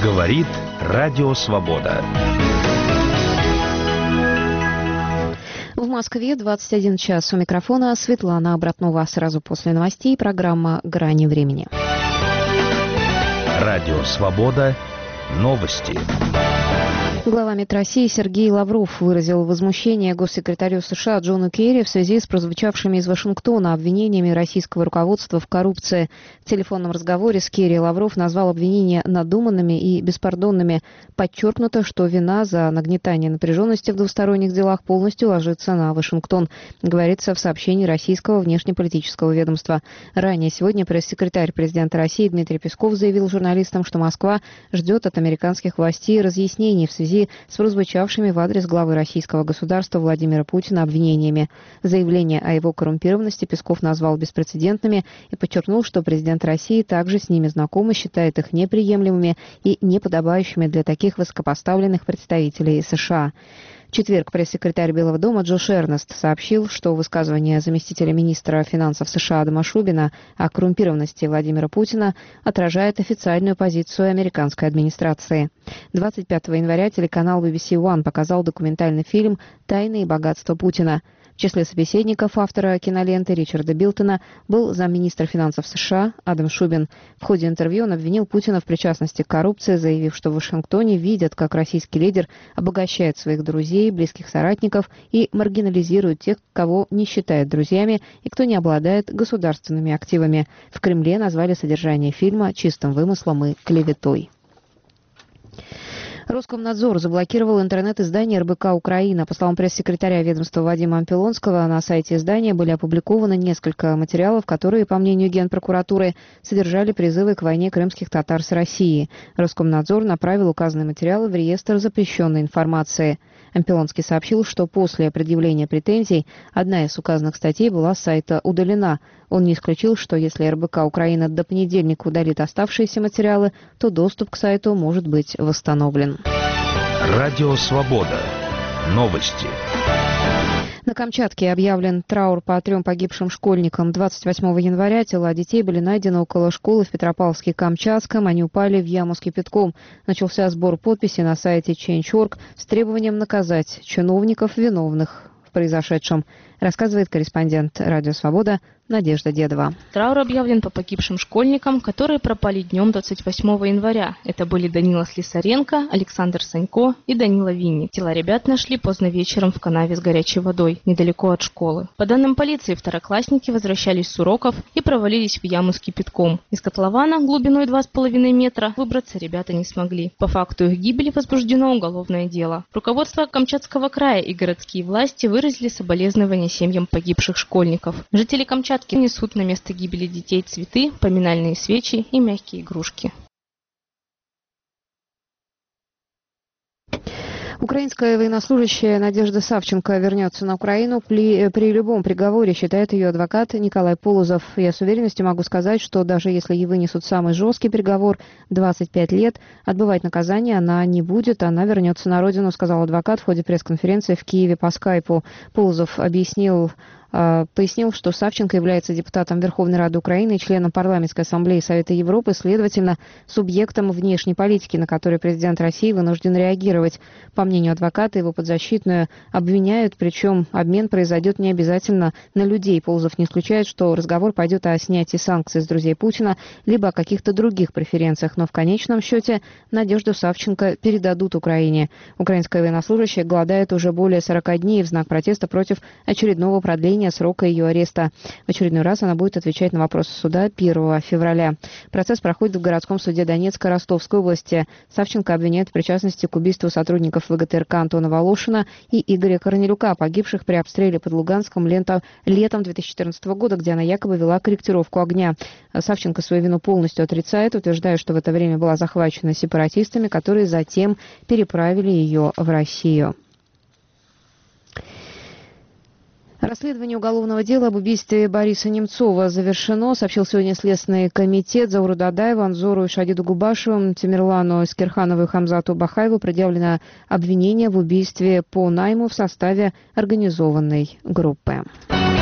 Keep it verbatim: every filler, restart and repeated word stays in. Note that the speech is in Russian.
Говорит Радио Свобода. В Москве двадцать один час. У микрофона Светлана Обратнова. Сразу после новостей программа «Грани времени». Радио Свобода. Новости. Глава МИД России Сергей Лавров выразил возмущение госсекретарю США Джону Керри в связи с прозвучавшими из Вашингтона обвинениями российского руководства в коррупции. В телефонном разговоре с Керри Лавров назвал обвинения надуманными и беспардонными. Подчеркнуто, что вина за нагнетание напряженности в двусторонних делах полностью ложится на Вашингтон, говорится в сообщении российского внешнеполитического ведомства. Ранее сегодня пресс-секретарь президента России Дмитрий Песков заявил журналистам, что Москва ждет от американских властей разъяснений в связи с прозвучавшими в адрес главы российского государства Владимира Путина обвинениями. Заявления о его коррумпированности Песков назвал беспрецедентными и подчеркнул, что президент России также с ними знаком и считает их неприемлемыми и неподобающими для таких высокопоставленных представителей США. В четверг пресс-секретарь Белого дома Джош Эрнест сообщил, что высказывание заместителя министра финансов США Адама Шубина о коррумпированности Владимира Путина отражает официальную позицию американской администрации. двадцать пятого января телеканал би би си One показал документальный фильм «Тайны и богатство Путина». В числе собеседников автора киноленты Ричарда Билтона был замминистра финансов США Адам Шубин. В ходе интервью он обвинил Путина в причастности к коррупции, заявив, что в Вашингтоне видят, как российский лидер обогащает своих друзей, близких соратников и маргинализирует тех, кого не считает друзьями и кто не обладает государственными активами. В Кремле назвали содержание фильма чистым вымыслом и клеветой. Роскомнадзор заблокировал интернет-издание эр бэ ка «Украина». По словам пресс-секретаря ведомства Вадима Ампилонского, на сайте издания были опубликованы несколько материалов, которые, по мнению Генпрокуратуры, содержали призывы к войне крымских татар с Россией. Роскомнадзор направил указанные материалы в реестр запрещенной информации. Ампилонский сообщил, что после предъявления претензий одна из указанных статей была с сайта удалена. Он не исключил, что если эр бэ ка «Украина» до понедельника удалит оставшиеся материалы, то доступ к сайту может быть восстановлен. Радио Свобода. Новости. На Камчатке объявлен траур по трем погибшим школьникам. двадцать восьмого января тела детей были найдены около школы в Петропавловске-Камчатском. Они упали в яму с кипятком. Начался сбор подписей на сайте чейндж точка орг с требованием наказать чиновников, виновных в произошедшем, рассказывает корреспондент «Радио Свобода» Надежда Дедова. Траур объявлен по погибшим школьникам, которые пропали днем двадцать восьмого января. Это были Данила Слесаренко, Александр Санько и Данила Винник. Тела ребят нашли поздно вечером в канаве с горячей водой, недалеко от школы. По данным полиции, второклассники возвращались с уроков и провалились в яму с кипятком. Из котлована глубиной два с половиной метра выбраться ребята не смогли. По факту их гибели возбуждено уголовное дело. Руководство Камчатского края и городские власти выразили соболезнования семьям погибших школьников. Жители Камчатки несут на место гибели детей цветы, поминальные свечи и мягкие игрушки. Украинская военнослужащая Надежда Савченко вернется на Украину при, при любом приговоре, считает ее адвокат Николай Полозов. Я с уверенностью могу сказать, что даже если ей вынесут самый жесткий приговор – двадцать пять лет, отбывать наказание она не будет, она вернется на родину, сказал адвокат в ходе пресс-конференции в Киеве по скайпу. Полозов объяснил, пояснил, что Савченко является депутатом Верховной Рады Украины и членом Парламентской ассамблеи Совета Европы, следовательно, субъектом внешней политики, на который президент России вынужден реагировать. По мнению адвоката, его подзащитную обвиняют, причем обмен произойдет не обязательно на людей. Полозов не исключает, что разговор пойдет о снятии санкций с друзей Путина, либо о каких-то других преференциях, но в конечном счете Надежду Савченко передадут Украине. Украинская военнослужащая голодает уже более сорока дней в знак протеста против очередного продления срока ее ареста. В очередной раз она будет отвечать на вопросы суда первого февраля. Процесс проходит в городском суде Донецкой Ростовской области. Савченко обвиняют в причастности к убийству сотрудников вэ гэ тэ эр ка Антона Волошина и Игоря Корнелюка, погибших при обстреле под Луганском летом две тысячи четырнадцатого года, где она якобы вела корректировку огня. Савченко свою вину полностью отрицает, утверждая, что в это время была захвачена сепаратистами, которые затем переправили ее в Россию. Расследование уголовного дела об убийстве Бориса Немцова завершено, сообщил сегодня Следственный комитет. Зауру Дадаеву, Анзору и Шадиду Губашеву, Тимирлану Скирханову и Хамзату Бахаеву предъявлено обвинение в убийстве по найму в составе организованной группы.